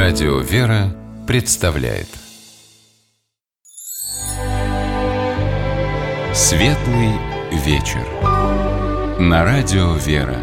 Радио «Вера» представляет Светлый вечер на Радио «Вера».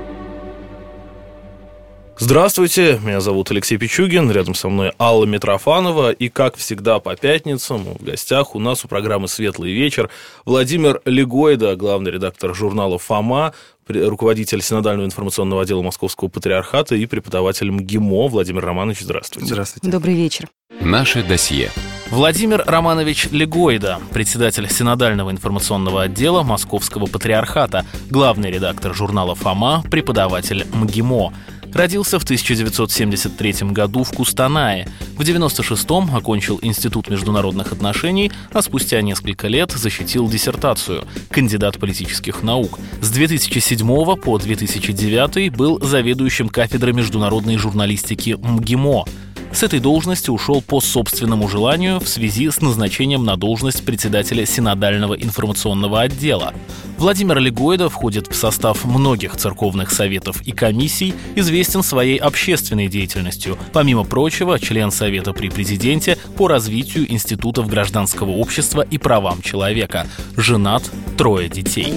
Здравствуйте, меня зовут Алексей Пичугин, рядом со мной Алла Митрофанова, и, как всегда, по пятницам в гостях у нас у программы «Светлый вечер» Владимир Легойда, главный редактор журнала «Фома», руководитель синодального информационного отдела Московского патриархата и преподаватель МГИМО. Владимир Романович, здравствуйте. Здравствуйте. Добрый вечер. Наше досье. Владимир Романович Легойда, председатель синодального информационного отдела Московского патриархата, главный редактор журнала «Фома», преподаватель МГИМО. Родился в 1973 году в Кустанае. В 1996-м окончил Институт международных отношений, а спустя несколько лет защитил диссертацию. Кандидат политических наук. С 2007 по 2009 был заведующим кафедрой международной журналистики МГИМО. С этой должности ушел по собственному желанию в связи с назначением на должность председателя синодального информационного отдела. Владимир Легойда входит в состав многих церковных советов и комиссий, известен своей общественной деятельностью. Помимо прочего, член Совета при президенте по развитию институтов гражданского общества и правам человека. Женат, 3 детей.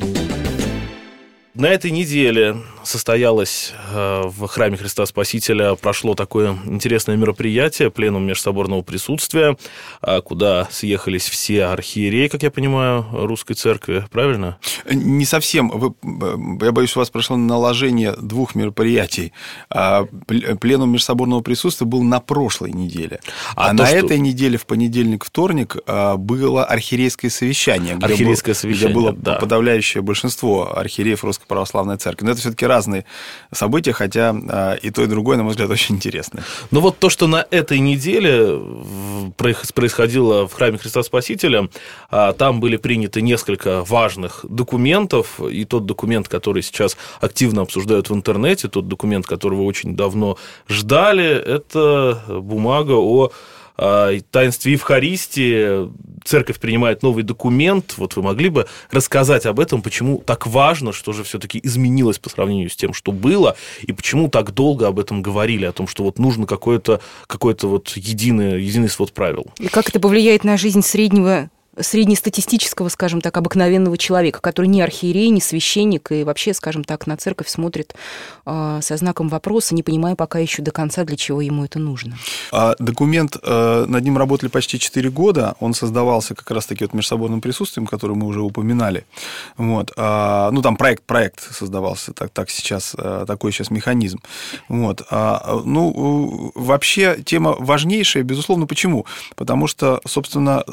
На этой неделе состоялось в храме Христа Спасителя, прошло такое интересное мероприятие, пленум межсоборного присутствия, куда съехались все архиереи, как я понимаю, Русской Церкви, правильно? Не совсем. Я боюсь, у вас прошло наложение двух мероприятий. Пленум межсоборного присутствия был на прошлой неделе. Этой неделе, в понедельник, вторник, было архиерейское совещание, где было подавляющее большинство архиереев Русской Православной Церкви. Но это все-таки разные события, хотя и то, и другое, на мой взгляд, очень интересно. Но вот то, что на этой неделе происходило в храме Христа Спасителя, там были приняты несколько важных документов, и тот документ, который сейчас активно обсуждают в интернете, тот документ, которого очень давно ждали, это бумага о таинстве Евхаристии. Церковь принимает новый документ. Вот вы могли бы рассказать об этом, почему так важно, что же все-таки изменилось по сравнению с тем, что было, и почему так долго об этом говорили, о том, что вот нужно какой-то вот единый свод правил. И как это повлияет на жизнь среднестатистического, скажем так, обыкновенного человека, который не архиерей, не священник, и вообще, скажем так, на церковь смотрит со знаком вопроса, не понимая пока еще до конца, для чего ему это нужно. Документ, над ним работали почти 4 года, он создавался как раз-таки вот межсоборным присутствием, который мы уже упоминали. Вот. Там проект создавался, так сейчас, такой сейчас механизм. Вот. Вообще тема важнейшая, безусловно, почему? Потому что, собственно,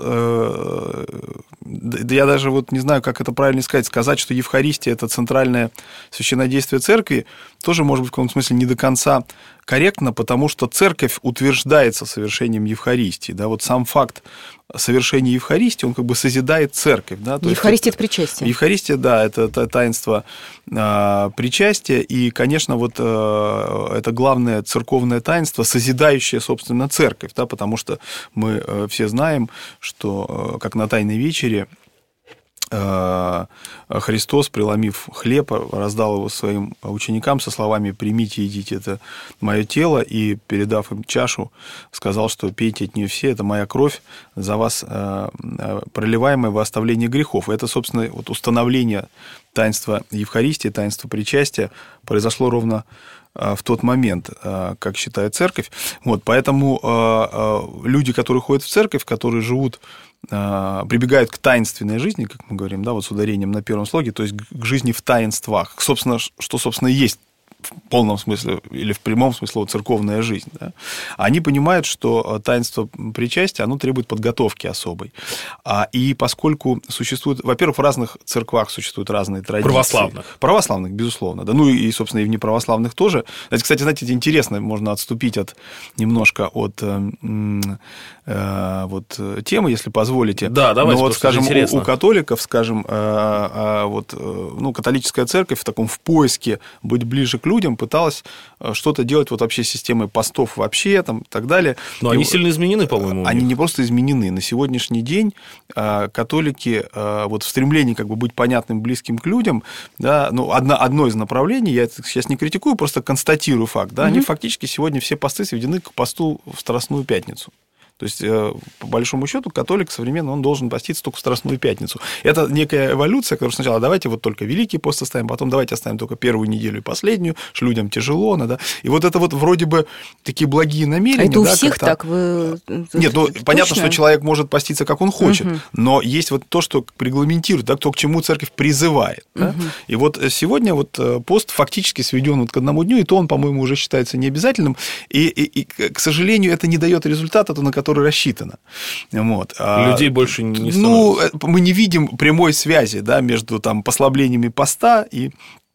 я даже вот не знаю, как это правильно сказать, что Евхаристия – это центральное священнодействие церкви, тоже, может быть, в каком-то смысле не до конца корректно, потому что церковь утверждается совершением Евхаристии. Да? Вот сам факт совершения Евхаристии, он как бы созидает церковь. Да? Евхаристия – это причастие. Евхаристия, да, это таинство причастия, и, конечно, вот это главное церковное таинство, созидающее, собственно, церковь, да? Потому что мы все знаем, что как на Тайной вечере Христос, преломив хлеб, раздал его своим ученикам со словами: «Примите, едите, это мое тело», и, передав им чашу, сказал, что пейте от нее все, это моя кровь за вас, проливаемая во оставление грехов. И это, собственно, вот установление таинства Евхаристии, таинства причастия произошло ровно в тот момент, как считает церковь. Вот, поэтому люди, которые ходят в церковь, которые живут, прибегают к таинственной жизни, как мы говорим, да, вот с ударением на первом слоге, то есть к жизни в таинствах, собственно, что, собственно, и есть в полном смысле или в прямом смысле церковная жизнь, да, они понимают, что таинство причастия, оно требует подготовки особой. И поскольку существует, во-первых, в разных церквах существуют разные традиции. Православных, безусловно. Да, и, собственно, и в неправославных тоже. Кстати, знаете, это интересно, можно отступить немножко от темы, если позволите. Да, давайте. Но вот, скажем, у католиков, скажем, католическая церковь в поиске быть ближе к людям, пыталась что-то делать вот вообще с системой постов вообще, там, и так далее. Но они сильно изменены, по-моему. Они не просто изменены. На сегодняшний день католики вот в стремлении как бы быть понятным, близким к людям, да, ну, одно из направлений, я это сейчас не критикую, просто констатирую факт, да, они фактически сегодня все посты сведены к посту в Страстную Пятницу. То есть, по большому счету, католик современный, он должен поститься только в Страстную Пятницу. Это некая эволюция, которая сначала давайте вот только Великий пост оставим, потом давайте оставим только первую неделю и последнюю, что людям тяжело, да. И вот это вот вроде бы такие благие намерения. Это у да, всех как-то... так? Нет, ну, понятно, что человек может поститься, как он хочет, но есть вот то, что регламентирует, да, то, к чему церковь призывает. Да? И вот сегодня вот пост фактически сведен вот к одному дню, и то он, по-моему, уже считается необязательным, и к сожалению, это не дает результата, на который рассчитано. Вот. Людей больше не становится. Ну, мы не видим прямой связи, да, между там послаблениями поста и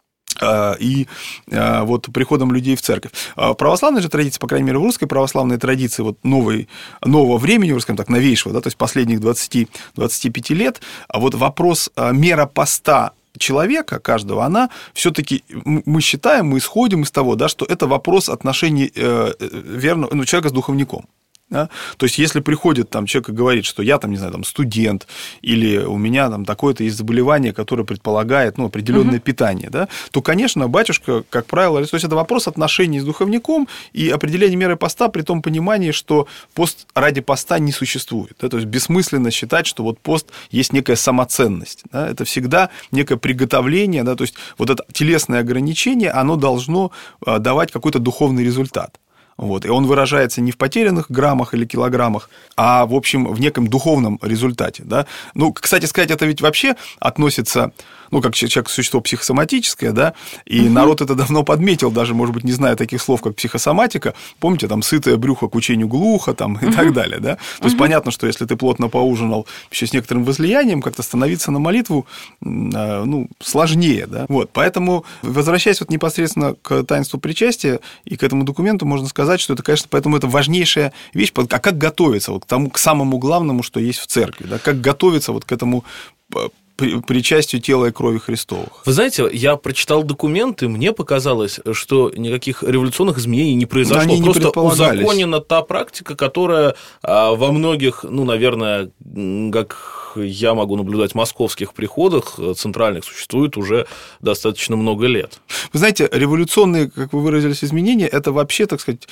вот приходом людей в церковь. Православная же традиция, по крайней мере, в русской православной традиции вот нового времени, скажем так, новейшего, да, то есть последних 20-25 лет, а вот вопрос мера поста человека, каждого, она все-таки, мы считаем, мы исходим из того, да, что это вопрос отношений верного, человека с духовником. Да? То есть, если приходит там человек и говорит, что я там, не знаю, там, студент, или у меня там такое-то есть заболевание, которое предполагает определенное питание, да, то, конечно, батюшка, как правило, то есть это вопрос отношений с духовником и определения меры поста при том понимании, что пост ради поста не существует. Да? То есть бессмысленно считать, что вот пост есть некая самоценность. Да? Это всегда некое приготовление, да? То есть вот это телесное ограничение, оно должно давать какой-то духовный результат. Вот. И он выражается не в потерянных граммах или килограммах, а, в общем, в неком духовном результате. Да? Ну, кстати сказать, это ведь вообще относится, как человек существо психосоматическое, да, и народ это давно подметил, даже, может быть, не зная таких слов, как психосоматика. Помните, там, сытое брюхо к учению глухо, там, и так далее, да? То есть, понятно, что если ты плотно поужинал еще с некоторым возлиянием, как-то становиться на молитву, сложнее, да? Вот, поэтому, возвращаясь вот непосредственно к таинству причастия и к этому документу, можно сказать, что это, конечно, поэтому это важнейшая вещь, а как готовиться вот к самому главному, что есть в церкви, да? Как готовиться вот к этому причастию тела и крови Христовых. Вы знаете, я прочитал документы, мне показалось, что никаких революционных изменений не произошло. Просто узаконена та практика, которая во многих, наверное, как я могу наблюдать в московских приходах центральных, существует уже достаточно много лет. Вы знаете, революционные, как вы выразились, изменения, это вообще, так сказать,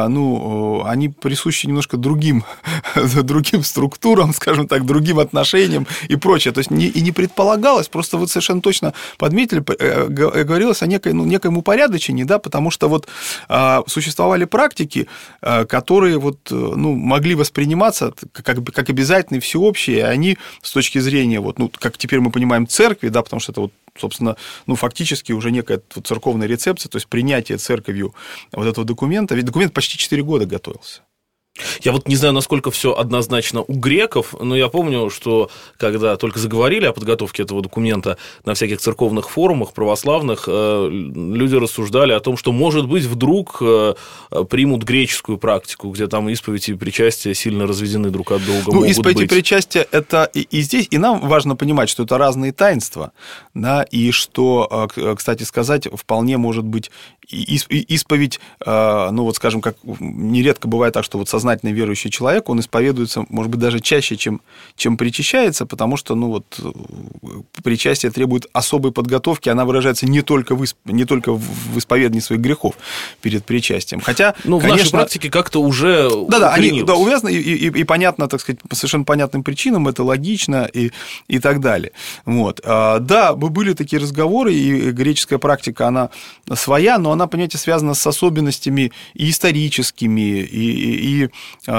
они присущи немножко другим структурам, скажем так, другим отношениям и прочее. То есть не предполагалось, просто вы совершенно точно подметили, говорилось о некоем упорядочении, да, потому что вот существовали практики, которые вот, могли восприниматься как обязательные, всеобщие, и они с точки зрения, как теперь мы понимаем, церкви, да, потому что это собственно, фактически уже некая церковная рецепция, то есть принятие церковью вот этого документа, ведь документ почти 4 года готовился. Я вот не знаю, насколько все однозначно у греков, но я помню, что когда только заговорили о подготовке этого документа на всяких церковных форумах православных, люди рассуждали о том, что, может быть, вдруг примут греческую практику, где там исповедь и причастие сильно разведены друг от друга. Исповедь и причастие – это и здесь, и нам важно понимать, что это разные таинства, да, и что, кстати сказать, вполне может быть исповедь, скажем, как нередко бывает так, что вот сознательный верующий человек, он исповедуется, может быть, даже чаще, чем причащается, потому что, причастие требует особой подготовки, она выражается не только в исповедании своих грехов перед причастием. Хотя, в нашей практике как-то уже они увязаны, и понятно, так сказать, по совершенно понятным причинам, это логично и так далее. Вот. Да, были такие разговоры, и греческая практика, она своя, но она, понимаете, связана с особенностями и историческими, и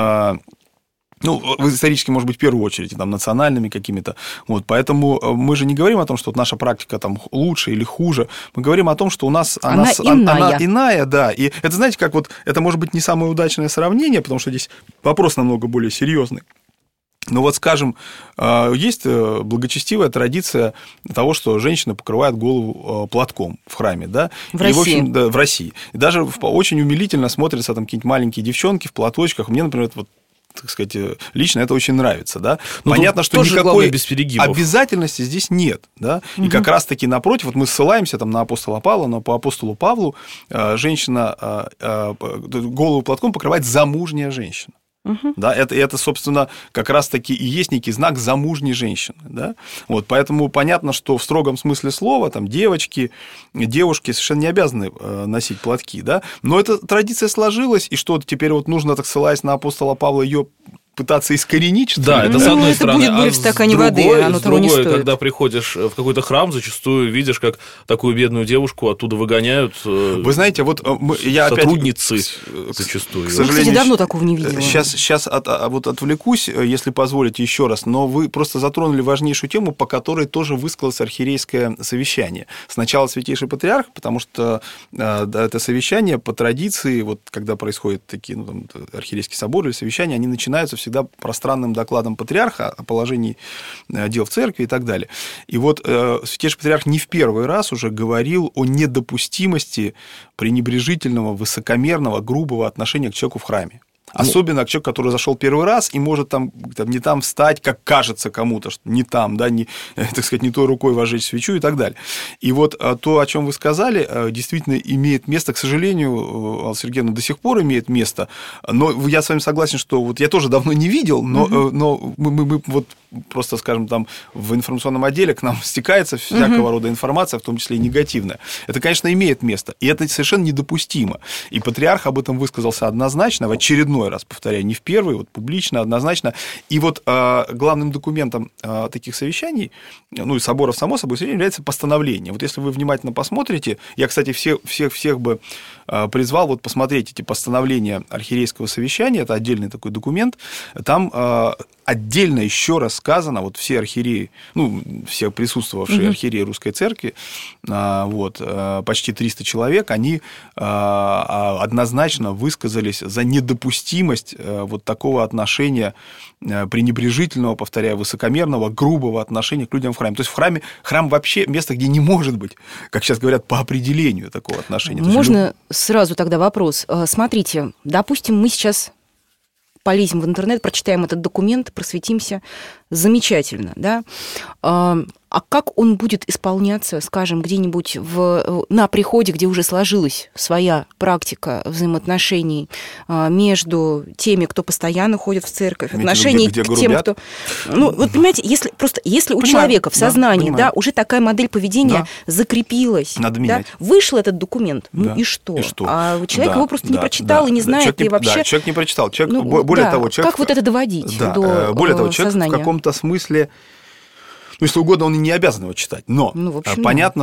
исторически, может быть, в первую очередь, там, национальными какими-то. Вот, поэтому мы же не говорим о том, что наша практика там лучше или хуже. Мы говорим о том, что у нас она иная, да. И это, знаете, как вот, это может быть не самое удачное сравнение, потому что здесь вопрос намного более серьезный. Но вот, скажем, есть благочестивая традиция того, что женщина покрывает голову платком в храме, да? В России. В общем, да, в России. И даже очень умилительно смотрятся там какие-нибудь маленькие девчонки в платочках. Мне, например, вот так сказать, лично это очень нравится, да. Но понятно, что никакой обязательности здесь нет, да. И как раз-таки напротив, вот мы ссылаемся там на апостола Павла, но по апостолу Павлу женщина голову платком покрывает замужняя женщина. Да, это, собственно, как раз-таки и есть некий знак замужней женщины. Да? Вот, поэтому понятно, что в строгом смысле слова там, девушки совершенно не обязаны носить платки. Да? Но эта традиция сложилась, и что теперь вот нужно, так ссылаясь на апостола Павла, ее пытаться искоренить, что да, ли? это с одной стороны, будет буря в стакане воды, оно того не стоит. Когда приходишь в какой-то храм, зачастую видишь, как такую бедную девушку оттуда выгоняют. Вы знаете, вот я сотрудницы зачастую. К сожалению, кстати, давно такого не видела. Сейчас отвлекусь, если позволите, еще раз, но вы просто затронули важнейшую тему, по которой тоже высказалось архиерейское совещание. Сначала Святейший Патриарх, потому что это совещание по традиции, вот когда происходят такие архиерейские соборы или совещания, они начинаются всегда пространным докладом патриарха о положении дел в церкви и так далее. И вот Святейший Патриарх не в первый раз уже говорил о недопустимости пренебрежительного, высокомерного, грубого отношения к человеку в храме. Особенно к человеку, который зашел первый раз и может там не там встать, как кажется кому-то, что не там, да, не, так сказать, не той рукой возжечь свечу и так далее. И вот то, о чем вы сказали, действительно имеет место, к сожалению, Алла Сергеевна, до сих пор имеет место. Но я с вами согласен, что вот я тоже давно не видел, но мы вот просто, скажем, там в информационном отделе к нам стекается всякого рода информация, в том числе и негативная. Это, конечно, имеет место, и это совершенно недопустимо. И патриарх об этом высказался однозначно, в очередной раз, повторяю, не в первый, вот публично, однозначно. И вот главным документом таких совещаний, ну и соборов, само собой, является постановление. Вот если вы внимательно посмотрите, я, кстати, всех бы призвал вот посмотреть эти постановления архиерейского совещания, это отдельный такой документ, там отдельно еще раз сказано, вот все архиереи, ну, все присутствовавшие архиереи Русской Церкви, вот, почти 300 человек, они однозначно высказались за недопустимость вот такого отношения пренебрежительного, повторяю, высокомерного, грубого отношения к людям в храме. То есть храм вообще место, где не может быть, как сейчас говорят, по определению такого отношения. Можно сразу тогда вопрос? Смотрите, допустим, мы сейчас полезем в интернет, прочитаем этот документ, просветимся. Замечательно, да? А как он будет исполняться, скажем, где-нибудь на приходе, где уже сложилась своя практика взаимоотношений между теми, кто постоянно ходит в церковь, отношений к тем, кто... Ну, вот понимаете, если у человека в сознании, да, уже такая модель поведения закрепилась, да, вышел этот документ, ну и что? А человек его просто не прочитал и не знает, и вообще... Да, человек не прочитал. Более того, человек... Как вот это доводить до более того, человек сознания? В каком-то смысле... Ну, если угодно, он и не обязан его читать. Но понятно,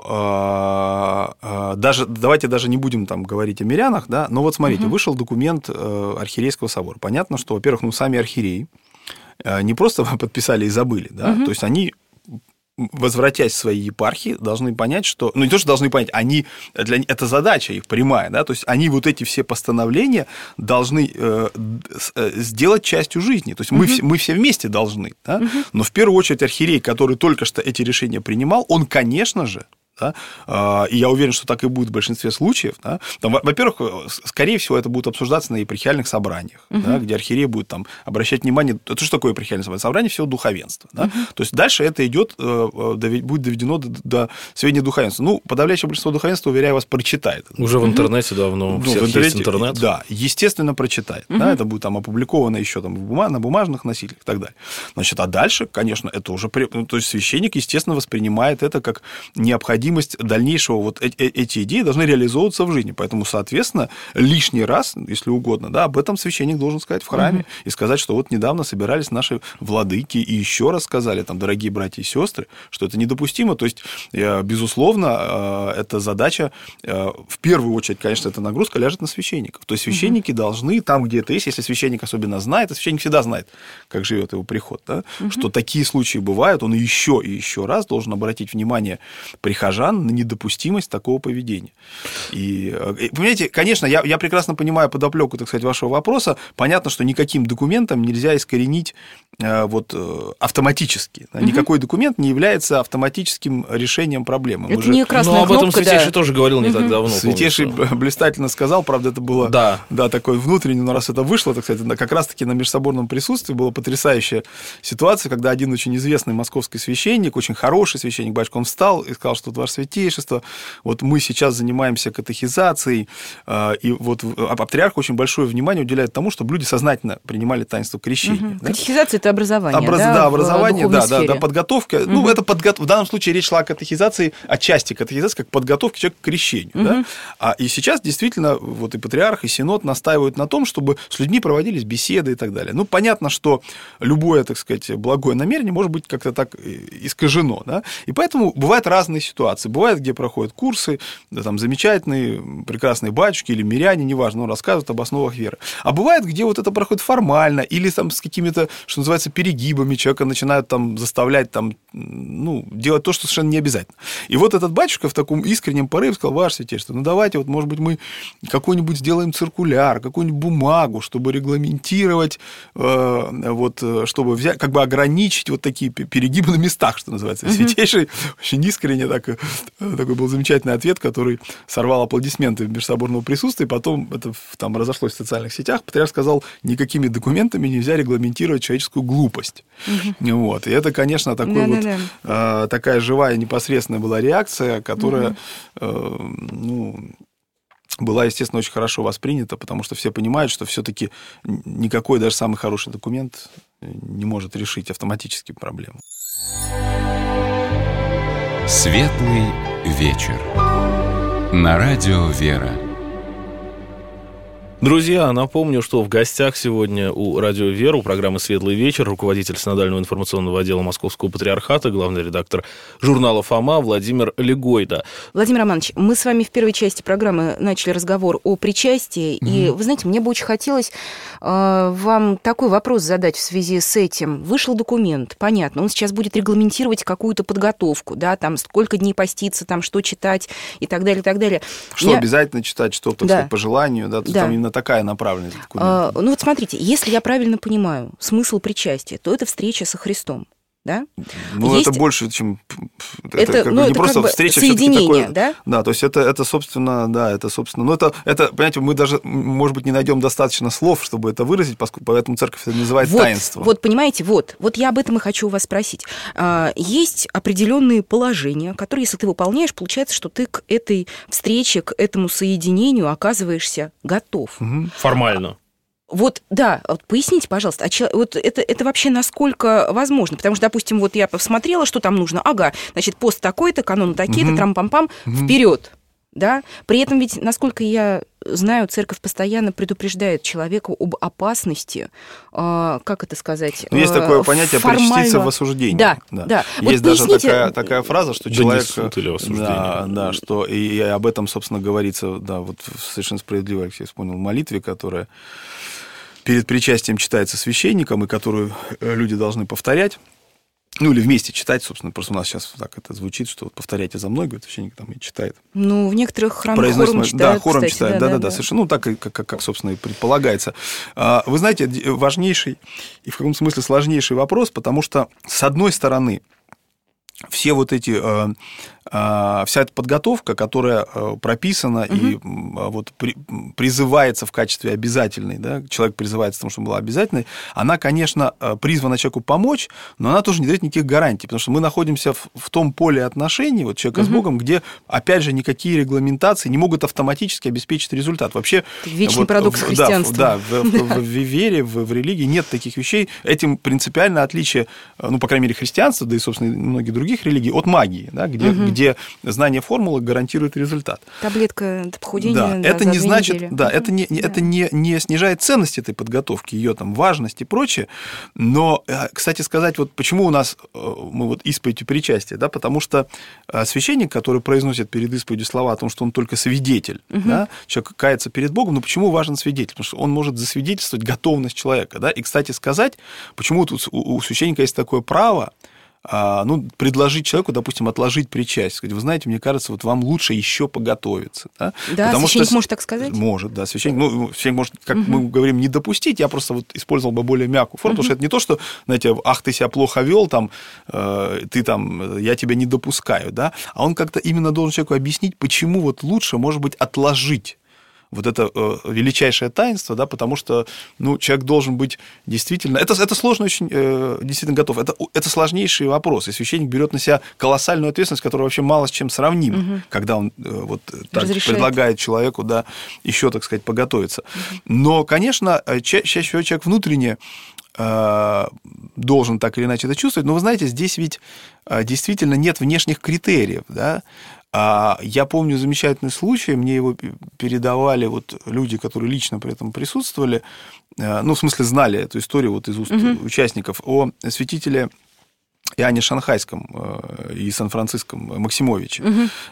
что давайте даже не будем там говорить о мирянах, да, но вот смотрите, вышел документ архиерейского собора. Понятно, что, во-первых, сами архиереи не просто подписали и забыли, да, то есть они, возвратясь в свои епархии, должны понять, что... Ну, не то, что должны понять, это задача их прямая, да, то есть они вот эти все постановления должны сделать частью жизни. То есть мы все вместе должны, да, но в первую очередь архиерей, который только что эти решения принимал, он, конечно же, да, и я уверен, что так и будет в большинстве случаев. Да. Там, во-первых, скорее всего, это будет обсуждаться на епархиальных собраниях, да, где архиерей будет там обращать внимание. Это что такое епархиальное собрание? Собрание всего духовенства. Да. То есть дальше это идет, будет доведено до сведения духовенства. Ну, подавляющее большинство духовенства, уверяю вас, прочитает. Уже в интернете давно у всех есть интернет. Да, естественно, прочитает. Да, это будет там опубликовано еще там, на бумажных носителях и так далее. Значит, а дальше, конечно, это уже... То есть священник, естественно, воспринимает это как необходимость дальнейшего, вот эти идеи должны реализовываться в жизни. Поэтому, соответственно, лишний раз, если угодно, да, об этом священник должен сказать в храме и сказать, что вот недавно собирались наши владыки и еще раз сказали, там, дорогие братья и сестры, что это недопустимо. То есть, безусловно, эта задача, в первую очередь, конечно, эта нагрузка ляжет на священников. То есть, священники должны, там, где это есть, если священник особенно знает, а священник всегда знает, как живет его приход, да, что такие случаи бывают, он еще и еще раз должен обратить внимание прихожан прихожан на недопустимость такого поведения. И понимаете, конечно, я прекрасно понимаю подоплеку, так сказать, вашего вопроса. Понятно, что никаким документом нельзя искоренить автоматически. Никакой документ не является автоматическим решением проблемы. Это не красная кнопка, об этом Святейший тоже говорил не так давно. Святейший блистательно сказал, правда, это было такое внутреннее, но раз это вышло, так сказать, как раз-таки на межсоборном присутствии была потрясающая ситуация, когда один очень известный московский священник, очень хороший священник, батюшка, он встал и сказал, что ваше святейшество, вот мы сейчас занимаемся катехизацией, и вот патриарх очень большое внимание уделяет тому, чтобы люди сознательно принимали таинство крещения. Да? Катехизация – это образование, образование, подготовка. Это в данном случае речь шла о катехизации, о части катехизации, как подготовки человека к крещению. Да? И сейчас действительно вот и патриарх, и синод настаивают на том, чтобы с людьми проводились беседы и так далее. Ну, понятно, что любое, так сказать, благое намерение может быть как-то так искажено. Да? И поэтому бывают разные ситуации. Бывает, где проходят курсы, там замечательные, прекрасные батюшки или миряне, неважно, рассказывают об основах веры. А бывает, где вот это проходит формально или там с какими-то, что называется, перегибами, человека начинают там заставлять там, делать то, что совершенно не обязательно. И вот этот батюшка в таком искреннем порыве сказал: ваше святейшество, давайте, вот, может быть, мы какой-нибудь сделаем циркуляр, какую-нибудь бумагу, чтобы регламентировать, чтобы взять, как бы ограничить вот такие перегибы на местах, что называется. Святейший очень искренне такой был замечательный ответ, который сорвал аплодисменты межсоборного присутствия, и потом это там разошлось в социальных сетях. Патриарх сказал: никакими документами нельзя регламентировать человеческую глупость. Вот. И это, конечно, такая живая, непосредственная была реакция, которая была, естественно, очень хорошо воспринята, потому что все понимают, что все-таки никакой даже самый хороший документ не может решить автоматически проблему. Светлый вечер. На радио «Вера». Друзья, напомню, что в гостях сегодня у радио «Вера», у программы «Светлый вечер», руководитель Синодального информационного отдела Московского патриархата, главный редактор журнала «Фома» Владимир Легойда. Владимир Романович, мы с вами в первой части программы начали разговор о причастии, и, вы знаете, мне бы очень хотелось вам такой вопрос задать в связи с этим. Вышел документ, понятно, он сейчас будет регламентировать какую-то подготовку, да, там сколько дней поститься, там что читать и так далее, и так далее. Что обязательно читать, что, так сказать, по желанию, да, там именно такая направленность документа. Ну вот смотрите, если я правильно понимаю смысл причастия, то это встреча со Христом, да? Ну, это больше, чем... Это не просто встреча, соединение, да? Да, то есть это собственно, ну, это, понимаете, мы даже, может быть, не найдем достаточно слов, чтобы это выразить, поэтому церковь это называет таинством. Вот, понимаете, вот я об этом и хочу у вас спросить. Есть определенные положения, которые, если ты выполняешь, получается, что ты к этой встрече, к этому соединению оказываешься готов. Формально. Вот, да, вот поясните, пожалуйста, вот это вообще насколько возможно? Потому что, допустим, вот я посмотрела, что там нужно. Ага, значит, пост такой-то, канон такие-то, трам-пам-пам, вперед, да? При этом ведь, насколько я знаю, церковь постоянно предупреждает человека об опасности, как это сказать? Ну, есть такое понятие «причаститься в осуждении». Да. Есть вот даже такая фраза, что человек... Да, что и об этом, собственно, говорится, да, вот совершенно справедливо Алексей вспомнил в молитве, которая перед причастием читается священником, и которую люди должны повторять. Ну, или вместе читать, собственно. Просто у нас сейчас так это звучит, что вот повторяйте за мной, говорит, священник там и читает. Ну, в некоторых храмах хором читают, да, хором читают, да, совершенно, ну, так, как, собственно, и предполагается. Вы знаете, важнейший и в каком смысле сложнейший вопрос, потому что, с одной стороны, все вот эти, вся эта подготовка, которая прописана и вот призывается в качестве обязательной, да, человек призывается к тому, чтобы была обязательной, она, конечно, призвана человеку помочь, но она тоже не дает никаких гарантий, потому что мы находимся в том поле отношений вот, человека с Богом, где, опять же, никакие регламентации не могут автоматически обеспечить результат. Вообще, вечный парадокс христианства. Да, в вере, в религии нет таких вещей. Этим принципиальное отличие, ну, по крайней мере, христианства, да и, собственно, многих других религий, от магии, да, где знание формулы гарантирует результат. Таблетка для похудения. Да, это не значит, это не снижает ценность этой подготовки, ее там важность и прочее. Но, кстати сказать, вот почему у нас мы вот исповедь и причастие, да, потому что священник, который произносит перед исповедью слова о том, что он только свидетель, да, человек кается перед Богом, но почему важен свидетель? Потому что он может засвидетельствовать готовность человека, да. И, кстати сказать, почему тут у священника есть такое право предложить человеку, допустим, отложить причастие. Сказать, вы знаете, мне кажется, вот вам лучше еще поготовиться. Да, священник может так сказать? Может, да. Священник может, как мы говорим, не допустить. Я просто вот использовал бы более мягкую форму, потому что это не то, что, знаете, ты себя плохо вел, я тебя не допускаю, да, а он как-то именно должен человеку объяснить, почему вот лучше, может быть, отложить вот это величайшее таинство, да, потому что, человек должен быть действительно... Это сложно очень действительно готов. Это сложнейший вопрос, и священник берет на себя колоссальную ответственность, которая вообще мало с чем сравнима, когда он так предлагает человеку, да, еще, так сказать, поготовиться. Но, конечно, чаще всего человек внутренне должен так или иначе это чувствовать, но вы знаете, здесь ведь действительно нет внешних критериев, да. Я помню замечательный случай, мне его передавали люди, которые лично при этом присутствовали, в смысле знали эту историю из уст участников, о святителе Иоанне Шанхайском и Сан-Франциском Максимовиче,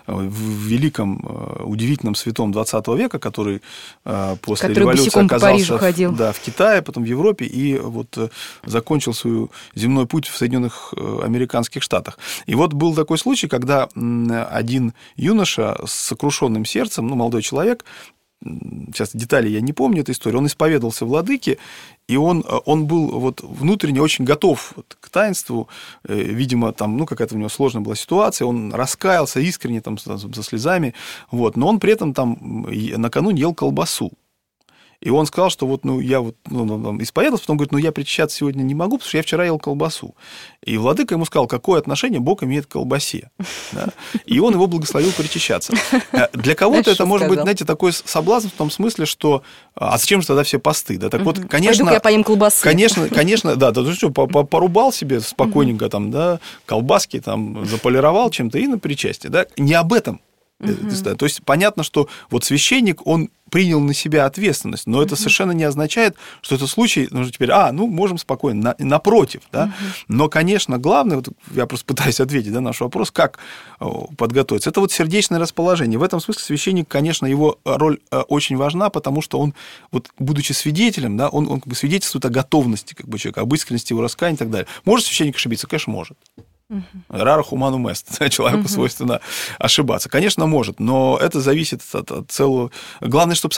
в великом, удивительном святом 20 века, который после революции оказался в Китае, потом в Европе, и закончил свой земной путь в Соединенных Американских Штатах. И был такой случай, когда один юноша с сокрушенным сердцем, молодой человек, сейчас детали я не помню этой истории, он исповедовался владыке, и он был внутренне очень готов к таинству, видимо, там, какая-то у него сложная была ситуация, он раскаялся искренне, там, со слезами, но он при этом там накануне ел колбасу. И он сказал, что я исповедовался, потом говорит, я причащаться сегодня не могу, потому что я вчера ел колбасу. И владыка ему сказал, какое отношение Бог имеет к колбасе. Да? И он его благословил причащаться. Для кого-то это может быть, знаете, такой соблазн в том смысле, что зачем же тогда все посты? Да? Так конечно... Пойду-ка я поем колбасы. Конечно, да, ты что, порубал себе спокойненько там, да, колбаски там, заполировал чем-то и на причастие. Да? Не об этом. То есть понятно, что священник, он принял на себя ответственность, но это совершенно не означает, что это случай, нужно теперь, можем спокойно, напротив, да. Но, конечно, главное, я просто пытаюсь ответить на наш вопрос, как подготовиться, это сердечное расположение. В этом смысле священник, конечно, его роль очень важна, потому что он, будучи свидетелем, да, он свидетельствует о готовности человека, об искренности его раскаяния и так далее. Может священник ошибиться? Конечно, может. Рара хуманум эст, человеку свойственно ошибаться. Конечно, может, но это зависит от целого... Главное, чтобы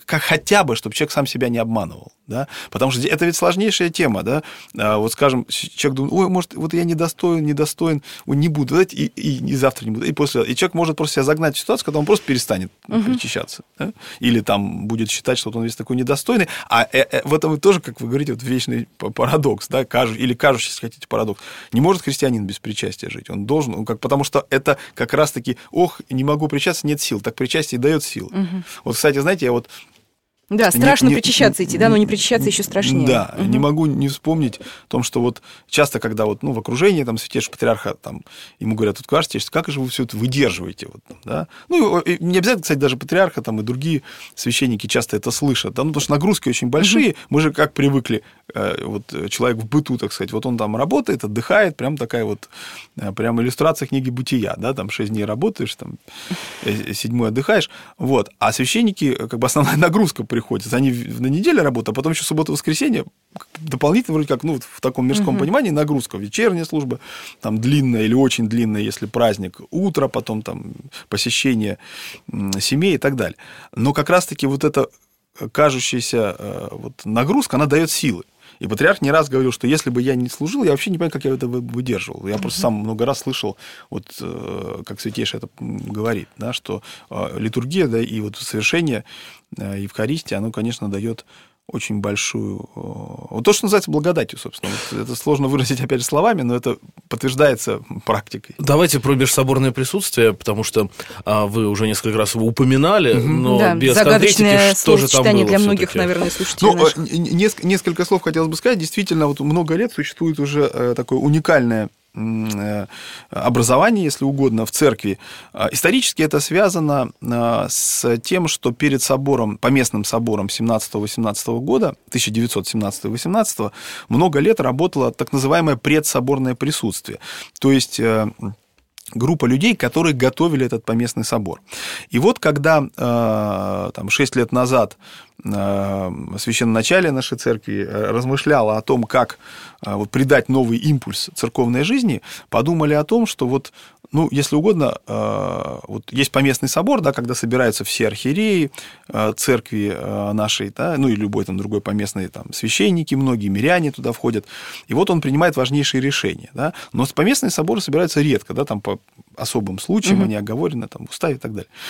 чтобы человек сам себя не обманывал, да? Потому что это ведь сложнейшая тема, да? Скажем, человек думает, может, я недостоин, не буду, и завтра не буду, и человек может просто себя загнать в ситуацию, когда он просто перестанет причащаться, да? Или там будет считать, что он весь такой недостойный, в этом тоже, как вы говорите, вечный парадокс, да? Или кажущийся, если хотите, парадокс. Не может христианин без причастия жить. Он должен, потому что это как раз-таки, не могу причаститься, нет сил. Так причастие дает силы. Кстати, знаете, я Да, страшно причащаться идти, да, но не причащаться еще страшнее. Да, не могу не вспомнить о том, что часто, когда в окружении святейшего патриарха, ему говорят, как же вы все это выдерживаете, да? Не обязательно, кстати, даже патриарха, и другие священники часто это слышат, да? Потому что нагрузки очень большие, мы же как привыкли, человек в быту, так сказать, он там работает, отдыхает, прям такая прям иллюстрация книги «Бытия», да, 6 дней работаешь, 7-й отдыхаешь, а священники, основная нагрузка приходится, они на неделе работают, а потом еще суббота-воскресенье, дополнительно, вроде как, в таком мирском понимании, нагрузка, вечерняя служба, длинная или очень длинная, если праздник, утро, потом посещение семей и так далее. Но как раз-таки эта кажущаяся нагрузка, она дает силы. И патриарх не раз говорил, что если бы я не служил, я вообще не понимаю, как я это выдерживал. Я просто сам много раз слышал, как святейший это говорит, да, что литургия, да, и совершение Евхаристии, оно, конечно, дает очень большую... то, что называется благодатью, собственно. Это сложно выразить, опять же, словами, но это подтверждается практикой. Давайте про межсоборное присутствие, потому что вы уже несколько раз его упоминали, но без конкретики, что же там было для многих, наверное, слушателей. Несколько слов хотелось бы сказать. Действительно, много лет существует уже такое уникальное образование, если угодно, в церкви. Исторически это связано с тем, что перед собором, поместным собором 17-18 года, 1917-18, много лет работало так называемое предсоборное присутствие. То есть группа людей, которые готовили этот поместный собор. И когда 6 лет назад священноначалие нашей церкви размышляло о том, как вот придать новый импульс церковной жизни, подумали о том, что вот, ну, если угодно, вот есть поместный собор, да, когда собираются все архиереи церкви нашей, да, ну и любой там другой поместный там, священники, многие миряне туда входят, и вот он принимает важнейшие решения. Да, но поместные соборы собираются редко, да, там по особым случаям, они оговорены там, в уставе и так далее.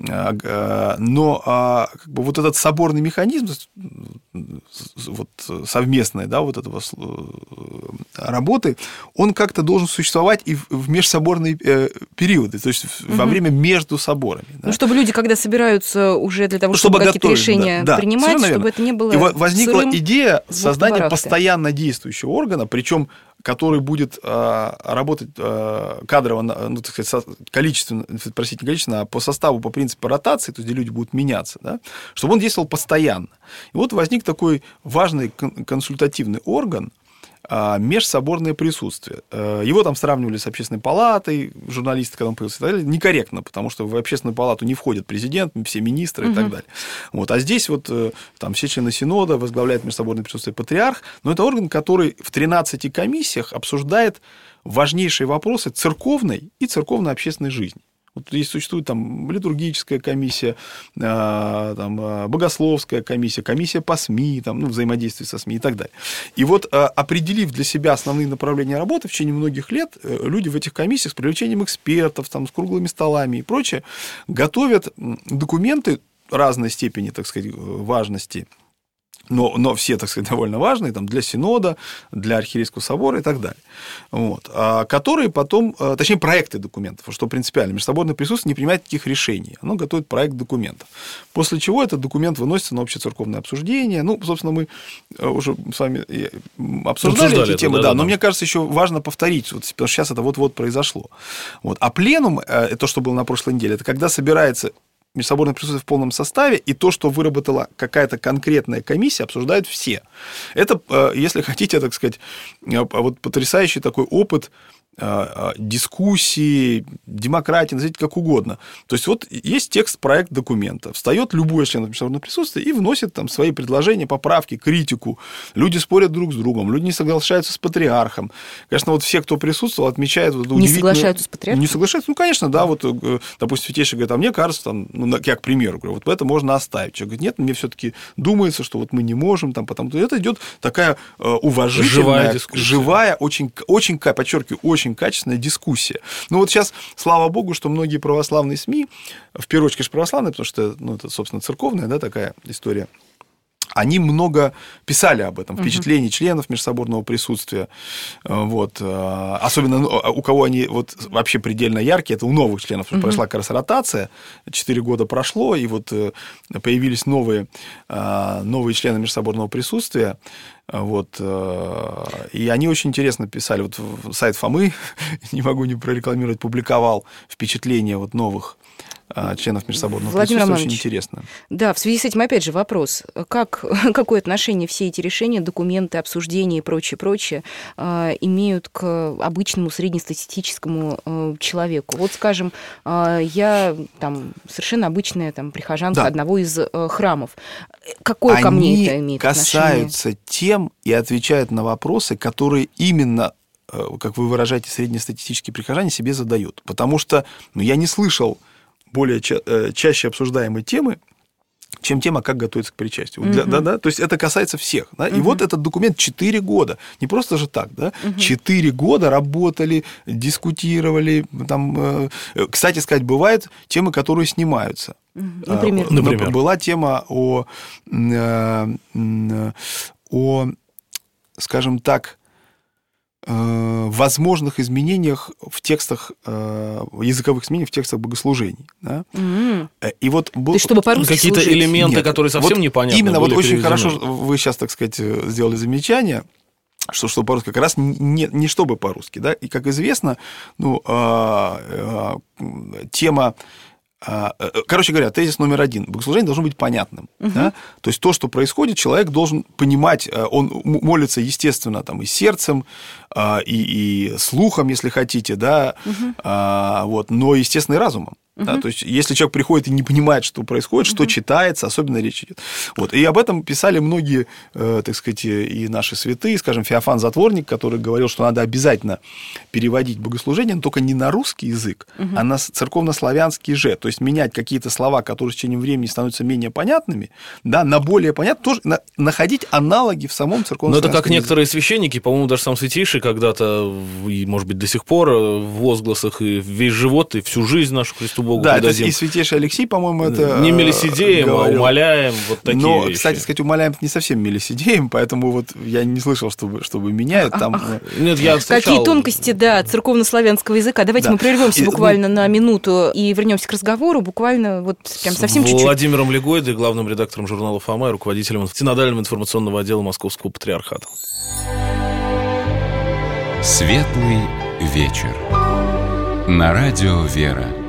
Но как бы вот этот соборный механизм вот, совместной, да, вот этого работы, он как-то должен существовать и в межсоборные периоды, то есть во время между соборами. Да. Ну, чтобы люди, когда собираются уже для того, чтобы какие-то решения принимать, чтобы это не было и возникла идея создания постоянно действующего органа, причем который будет работать кадрово, ну, так сказать, количественно, простите, не количественно, а по составу, по принципу ротации, то есть где люди будут меняться, да, чтобы он действовал постоянно. И вот возник такой важный консультативный орган, межсоборное присутствие. Его там сравнивали с общественной палатой, журналисты, когда он появился, и так далее. Некорректно, потому что в общественную палату не входит президент, все министры и так далее. Вот. А здесь вот там все члены синода, возглавляет межсоборное присутствие патриарх, но это орган, который в 13 комиссиях обсуждает важнейшие вопросы церковной и церковно-общественной жизни. Вот здесь существует там литургическая комиссия, там, богословская комиссия, комиссия по СМИ, там, ну, взаимодействие со СМИ и так далее. И вот, определив для себя основные направления работы, в течение многих лет люди в этих комиссиях с привлечением экспертов, там, с круглыми столами и прочее готовят документы разной степени, так сказать, важности, но все, так сказать, довольно важные там, для синода, для архиерейского собора и так далее. Вот. Которые потом, точнее, проекты документов, что принципиально, межсоборное присутствие не принимает никаких решений, оно готовит проект документов. После чего этот документ выносится на общецерковное обсуждение. Ну, собственно, мы уже с вами обсуждали эти темы, да, но мне кажется, еще важно повторить, вот, потому что сейчас это вот-вот произошло. Вот. А пленум, то, что было на прошлой неделе, это когда собирается межсоборное присутствие в полном составе, и то, что выработала какая-то конкретная комиссия, обсуждают все. Это, если хотите, так сказать, вот потрясающий такой опыт дискуссии, демократии, назовите как угодно. То есть, вот есть текст, проект документа, встает любой член межсоборного присутствия и вносит там свои предложения, поправки, критику. Люди спорят друг с другом, люди не соглашаются с патриархом. Конечно, вот все, кто присутствовал, отмечают... Вот, не соглашаются с патриархом? Не соглашаются, ну, конечно, да, вот, допустим, Святейший говорит, а мне кажется, там, ну, я, к примеру, говорю, вот это можно оставить. Человек говорит, нет, мне все-таки думается, что вот мы не можем, там, потому что это идет такая уважительная, живая, очень, подчеркиваю, очень качественная дискуссия. Ну, вот сейчас, слава богу, что многие православные СМИ, в первую очередь, конечно, православные, потому что, ну, это, собственно, церковная, да, такая история, они много писали об этом, впечатлений членов межсоборного присутствия. Вот. Особенно у кого они вот вообще предельно яркие, это у новых членов, потому что прошла как раз ротация, 4 года прошло, и вот появились новые члены межсоборного присутствия. Вот. И они очень интересно писали. Вот сайт Фомы, не могу не прорекламировать, публиковал впечатления вот новых членов межсоборного присутствия. Очень интересно. Да, в связи с этим, опять же, вопрос. Какое отношение все эти решения, документы, обсуждения и прочее имеют к обычному среднестатистическому человеку? Вот, скажем, я там совершенно обычная там, прихожанка одного из храмов. Какое ко мне это имеет отношение? Они касаются тем и отвечают на вопросы, которые именно, как вы выражаете, среднестатистические прихожане себе задают. Потому что я не слышал более чаще обсуждаемой темы, чем тема, как готовиться к причастию. Да? То есть это касается всех. Да? И вот этот документ 4 года. Не просто же так. Да? 4 года работали, дискутировали. Там, кстати сказать, бывают темы, которые снимаются. Например? Была тема о, скажем так, возможных изменениях в текстах, языковых изменениях в текстах богослужений. Да? И вот то есть, чтобы по-русски какие-то элементы, которые совсем вот непонятны. Именно вот очень хорошо вы сейчас, так сказать, сделали замечание, что по-русски, как раз не чтобы по-русски. Да? И, как известно, тема... Короче говоря, тезис номер 1. Богослужение должно быть понятным. Да? То есть то, что происходит, человек должен понимать, он молится, естественно, там, и сердцем, и слухом, если хотите, да, вот, но, естественно, и разумом. Да, то есть, если человек приходит и не понимает, что происходит, что читается, особенно речь идет. Вот. И об этом писали многие, так сказать, и наши святые, скажем, Феофан Затворник, который говорил, что надо обязательно переводить богослужение, но только не на русский язык, а на церковнославянский же. То есть, менять какие-то слова, которые с течением времени становятся менее понятными, да, на более понятные, тоже находить аналоги в самом церковнославянском языке. Но это как некоторые священники, по-моему, даже сам Святейший когда-то, и, может быть, до сих пор в возгласах и весь живот, и всю жизнь нашу Христу Богу да, предадим. Это и Святейший Алексей, по-моему, это не мелисидеем, а умоляем, вот такие Но, вещи. кстати сказать, умоляем не совсем мелисидеем, поэтому вот я не слышал, чтобы меняют там. Нет, я Какие тонкости, да, церковнославянского языка. Давайте мы прервемся буквально на минуту и вернемся к разговору, буквально вот прям совсем чуть-чуть. Владимиром Легойдой, главным редактором журнала «Фома» и руководителем Синодального информационного отдела Московского Патриархата. Светлый вечер. На радио «Вера».